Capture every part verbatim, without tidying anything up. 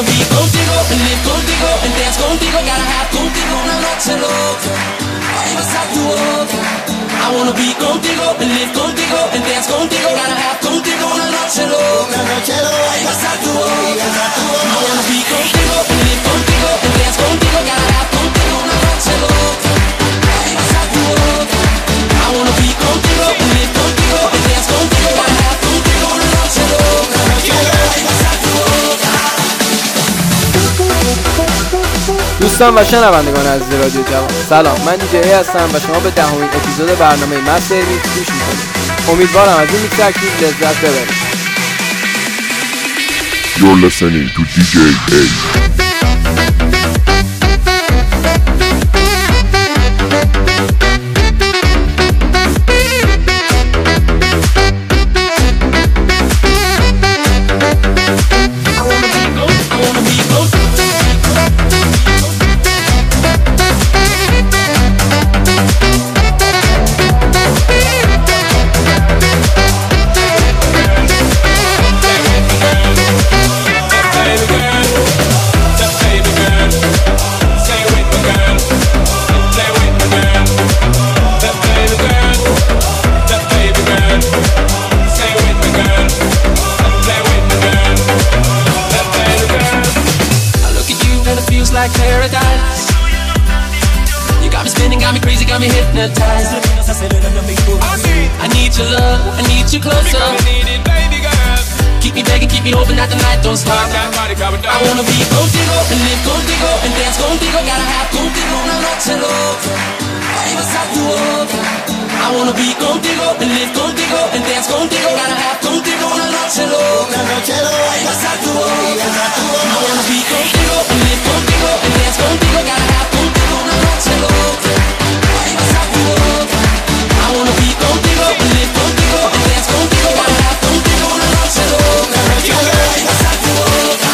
wanna be contigo and live contigo and dance contigo. Gotta have contigo una noche loca. Ay, vas a tu boca. I wanna be contigo and live contigo and dance contigo. Gotta have contigo una noche loca. Ay, vas a tu boca. I wanna be contigo and live contigo and dance contigo. Gotta have contigo una noche loca. Ay, vas a tu boca. I wanna be contigo and live contigo and dance contigo. Gotta have contigo una noche loca. Ay, vas a tu boca. دوستان و شنوندگان عزیز رادیو جوان، سلام. من دیجی هستم و شما به دهمین اپیزود برنامه مستر میکس گوش میکنید. امیدوارم از این میکس اکتیو لذت ببرید. You're listening to دی جی A. Like paradise, you got me spinning, got me crazy, got me hypnotized. I need your love, I need you closer. Keep me begging, keep me hoping that the night don't stop. I wanna be contigo and live contigo and dance contigo. Gotta have contigo una noche loca. Ay, vas a tu boca. I wanna be contigo and live contigo and dance contigo. Gotta have contigo una noche loca. Ay, vas a tu boca. I wanna be contigo and live contigo and dance contigo. Gotta have contigo una noche loca. Ay, vas a tu boca. I wanna be contigo and live contigo and dance contigo. Gotta have contigo una noche loca. Ay, vas a tu boca.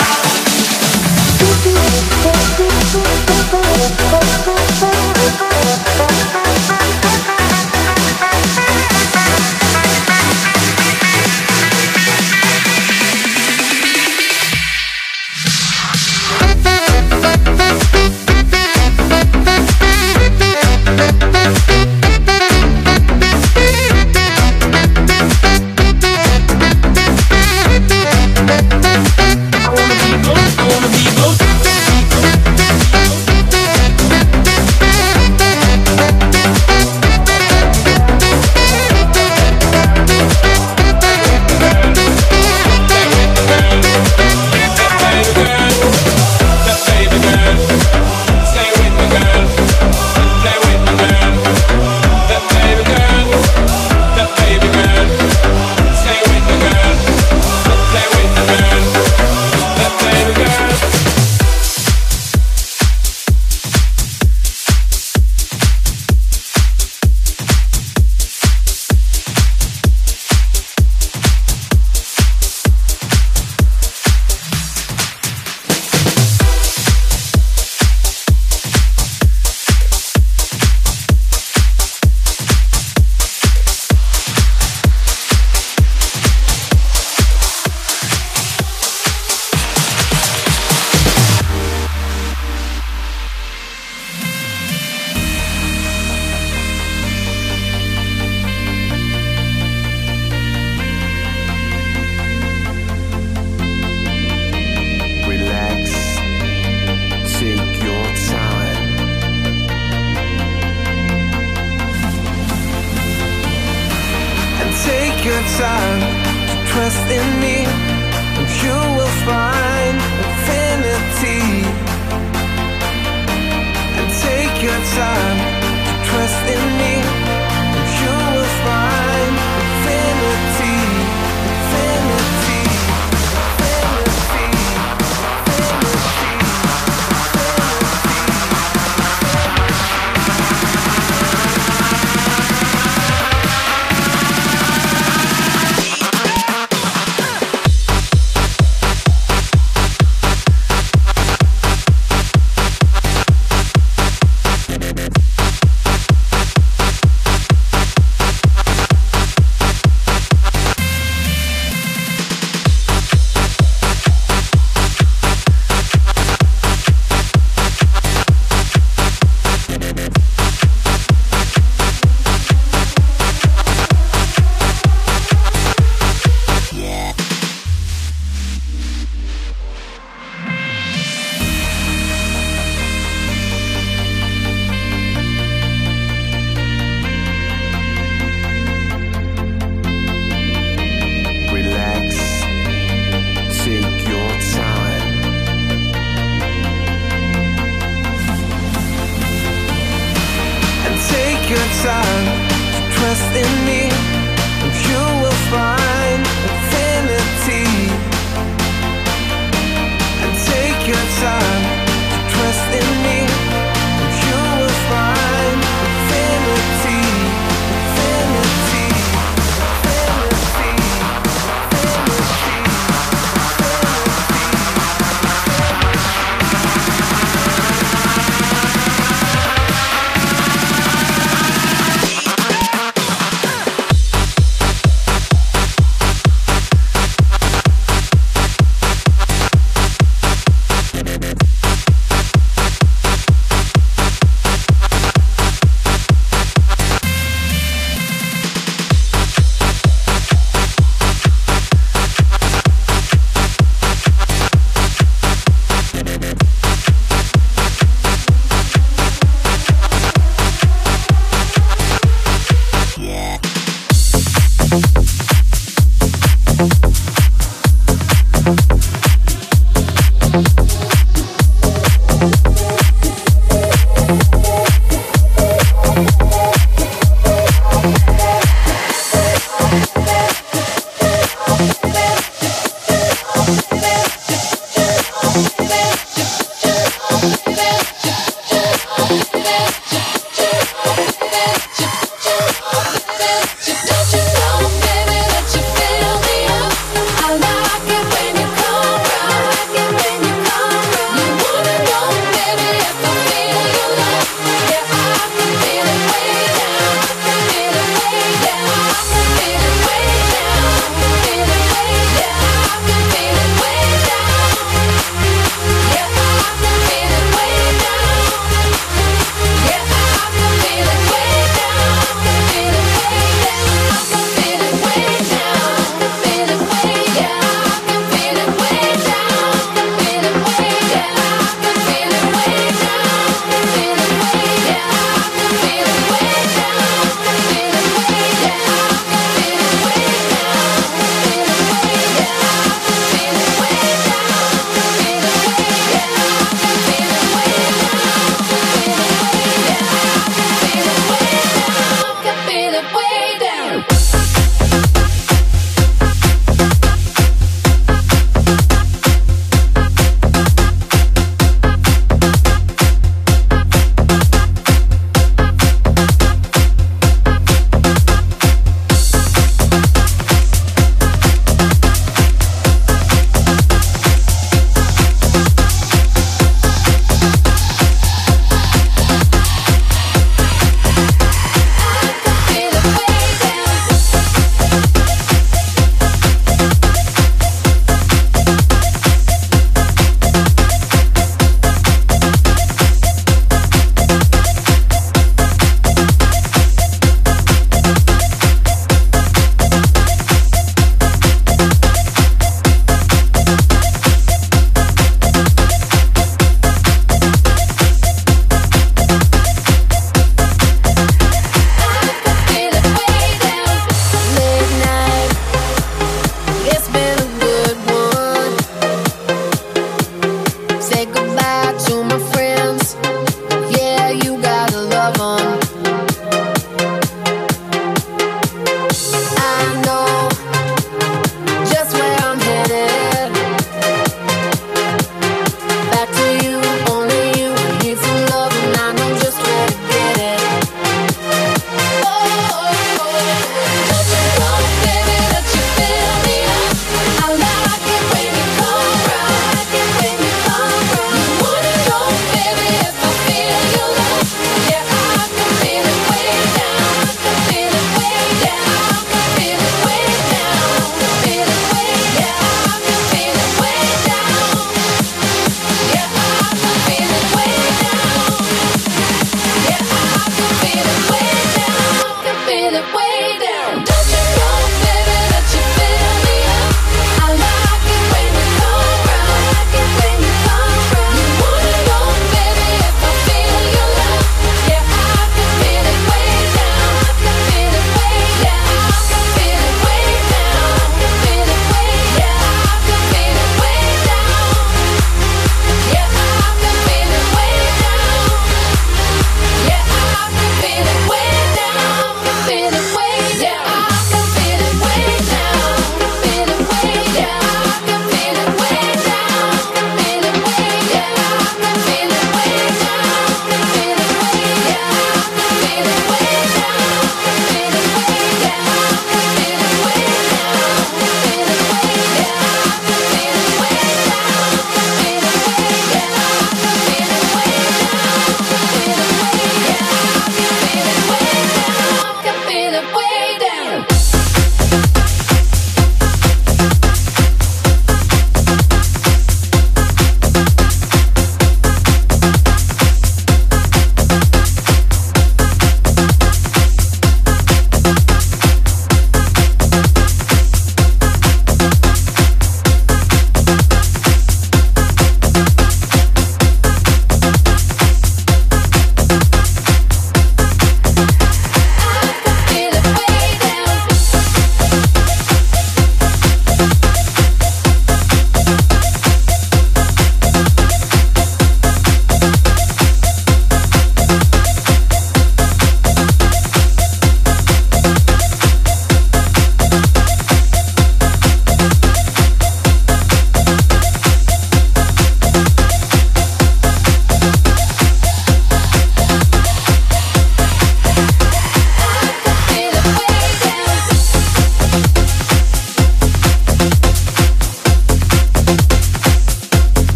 Time to trust in me, and you will find infinity. And take your time to trust in me, and you will find infinity, infinity, infinity, infinity.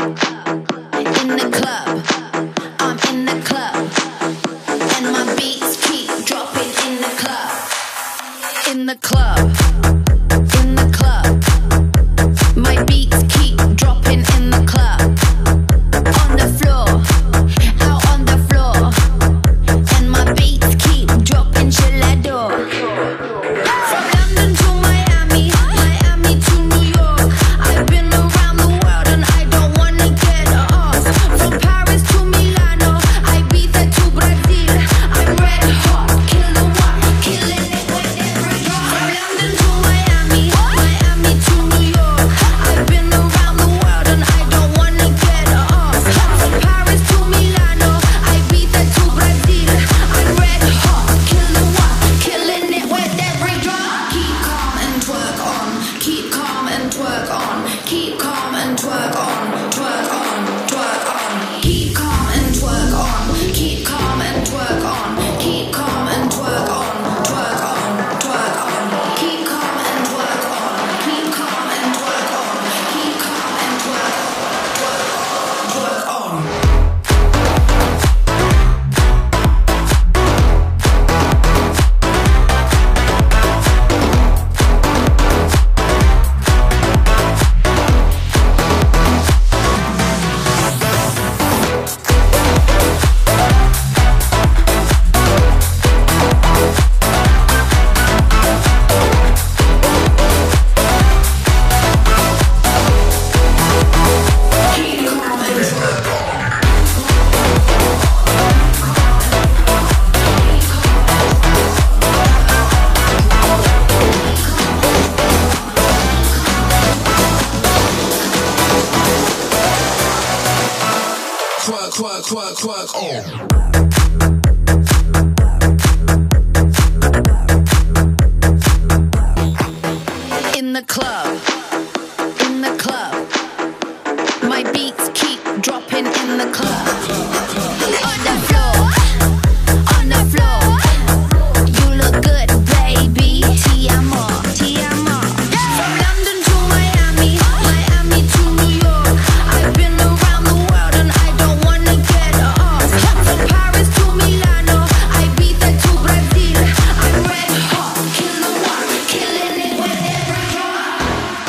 in the club, I'm in the club, and my beats keep dropping in the club, in the club, in the club, my beats keep dropping in the club, on the floor, out on the floor, and my beats keep dropping till I door. From London to Miami, Miami to New York, I've been around the world and I don't wanna get off. From Paris to Milano, Ibiza to Brazil, I'm red hot, killing what, killing it with every drop. From London to Miami, Miami to New York, I've been around the world and I don't wanna get off. From Paris to Milano, Ibiza to Brazil, I'm red hot, killing what, killing it with every drop. Keep calm and twerk on, keep calm and twerk on, keep calm and twerk on, twerk on, twerk on. Keep calm and twerk on, keep calm and twerk on, keep calm and twerk on, twerk on, twerk on. Keep calm and twerk on, keep calm and twerk on, keep calm and twerk on, twerk on, twerk on. Twerk, twerk, twerk, twerk, oh. In the club, in the club, my beats keep dropping in the club. On the floor, on the floor, you look good, baby. Ti amo, ti amo. From London to Miami, Miami to New York, I've been around the world and I don't wanna get off. From Paris to Milano, Ibiza to Brazil, I'm red hot, killing what, killing it with every drop.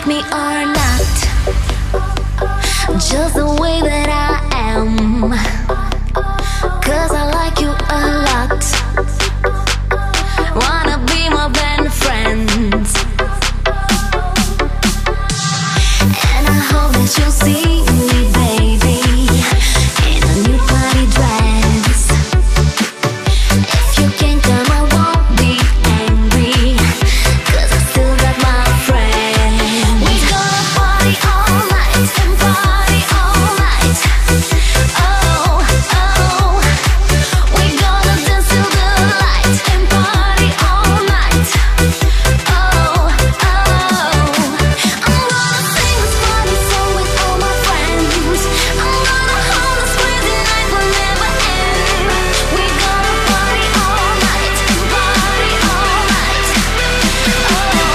like me or not, just the way that I am, 'cause I like you a lot. Wanna be more than friends, and I hope that you'll see me, baby, in a new party dress. If you can't come, I won't be angry, 'cause I still got my friends. We gonna party all night and party all night. Oh, oh, we gonna dance till the light and party all night. Oh, oh, I'm gonna sing this party song with all my friends. I'm gonna hold this crazy night will never end. We gonna party all night and party all night. Oh,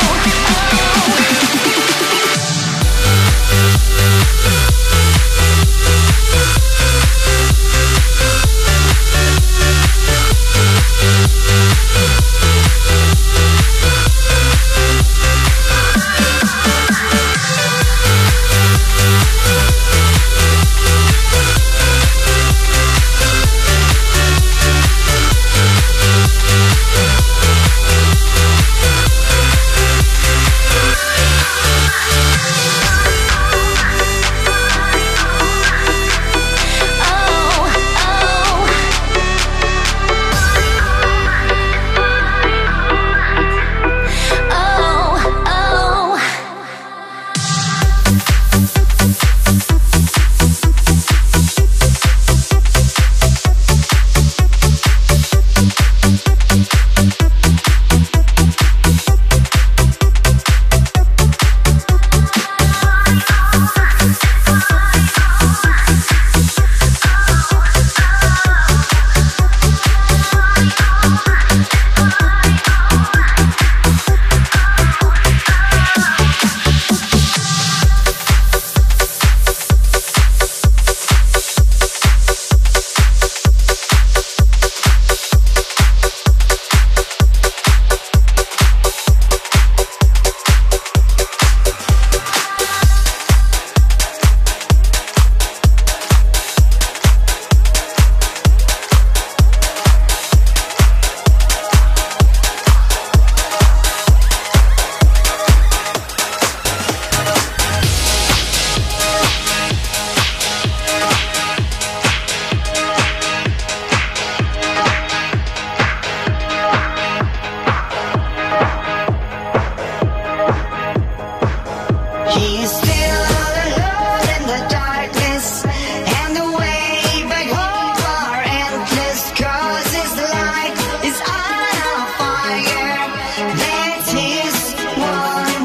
he's still all alone in the darkness, and the way back home are endless, 'cause his light is on a fire. That's his one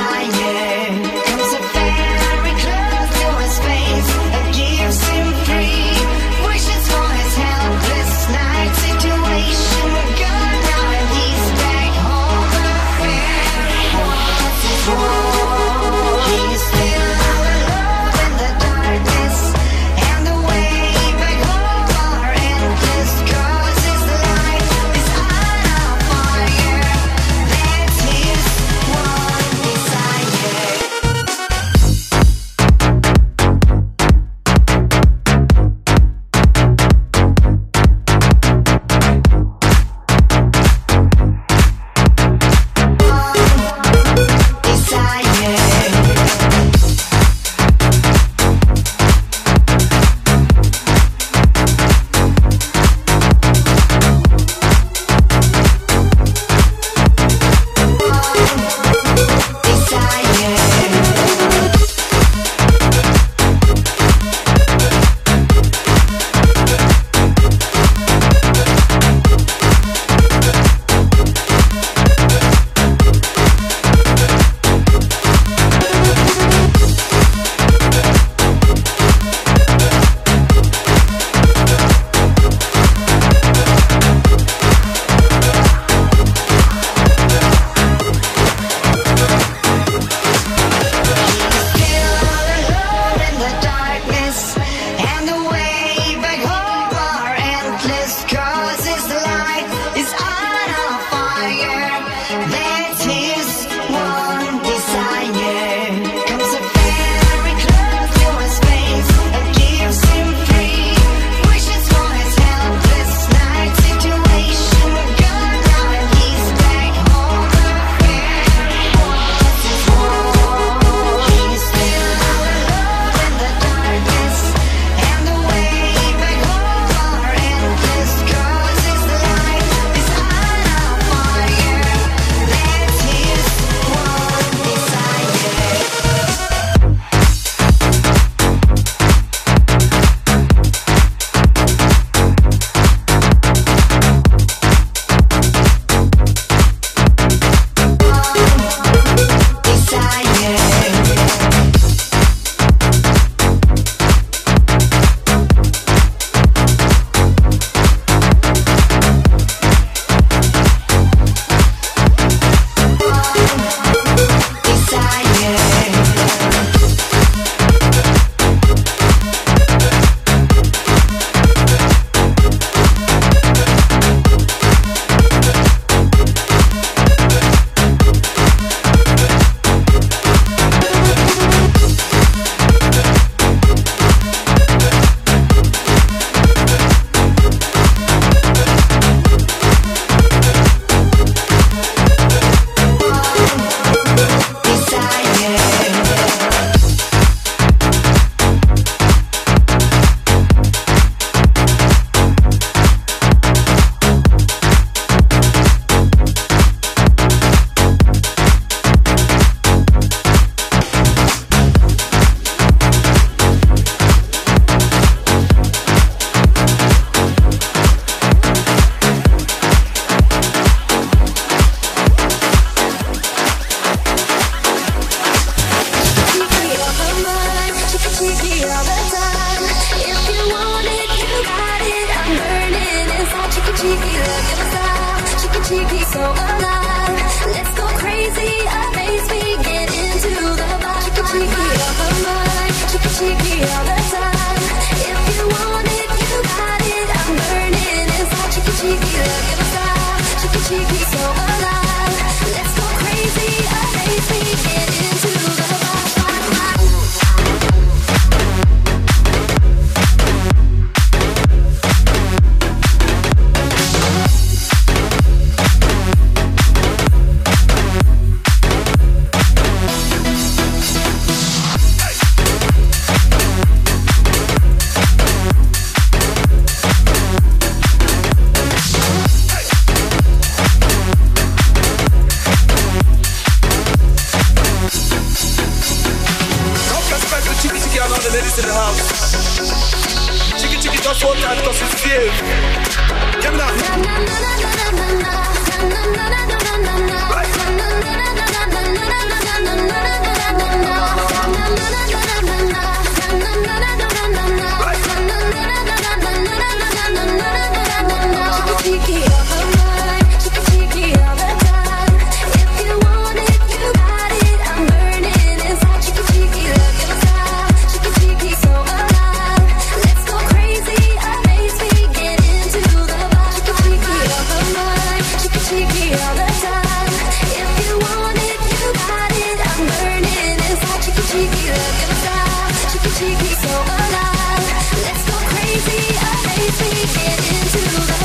desire. Comes a very close to his face that gives him free wishes for his helpless night situation. We're good now and he's back home. The fear was his war. He's still all alone in the darkness, and the way back home are endless, 'cause his light is on a fire. That's his one desire. That's his one desire. alive. Let's go crazy, amaze me, get into the vibe. In the house. Chicky chicky just one time because it's fear. Give me that. Cheeky all the time, cheeky cheeky all the time. If you want it, you got it. I'm burning inside. Cheeky cheeky, look inside. Cheeky cheeky, so alive. Let's go crazy, amaze me, get into the vibe. Cheeky cheeky all the time, cheeky cheeky all the time. If you want it, you got it. I'm burning inside. Cheeky cheeky, look inside. Cheeky cheeky, so alive. Let's go crazy, amaze me, get into the vibe.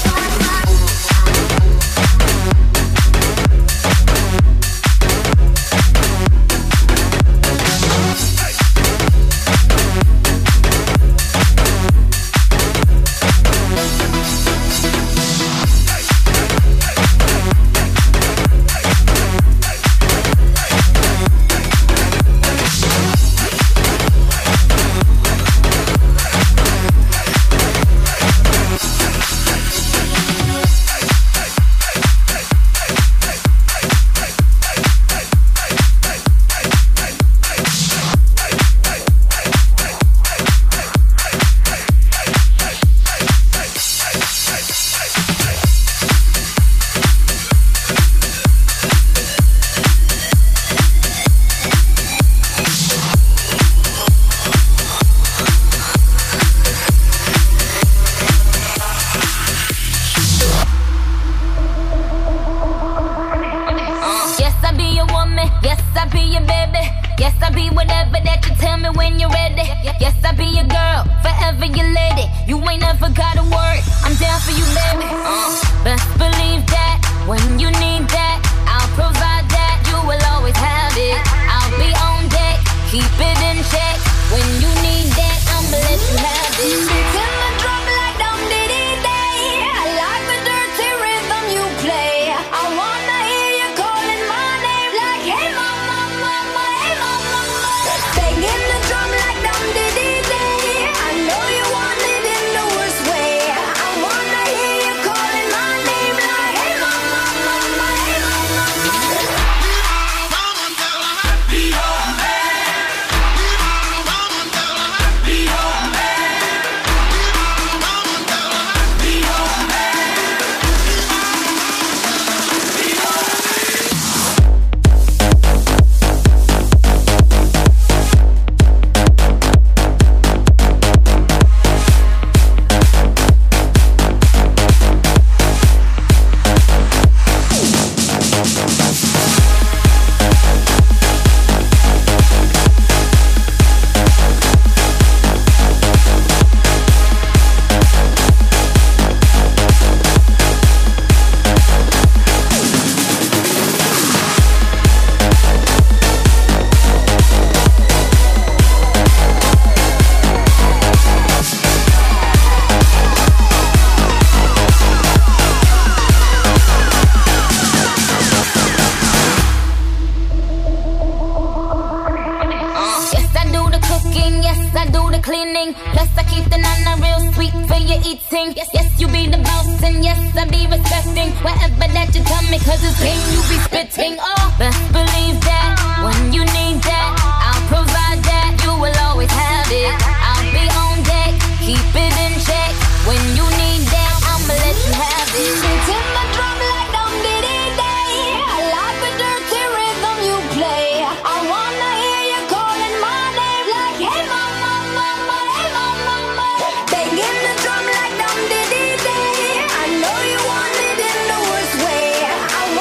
cleaning. Plus I keep the nana real sweet for your eating. Yes, yes, you be the boss and yes, I be respecting whatever that you tell me, cause it's game you be spitting. Oh, best believe that when you need that, I'll provide that. You will always have it. I'll be on deck, keep it in check. When you need that, I'ma let you have it. Beating my drum like dum diddy day. I like the dirty rhythm you play. I wanna hear you calling my name like hey mama, mama, hey mama, mama. Banging the drum like dum diddy day. I know you want it in the worst way. I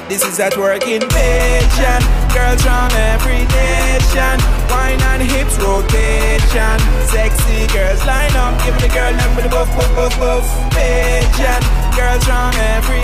This is that working patient. Girls from every nation. Wine and hips rotation. Sexy girls line up. Give the girl them with the buff, buff, buff, buff. Patient. Girls from every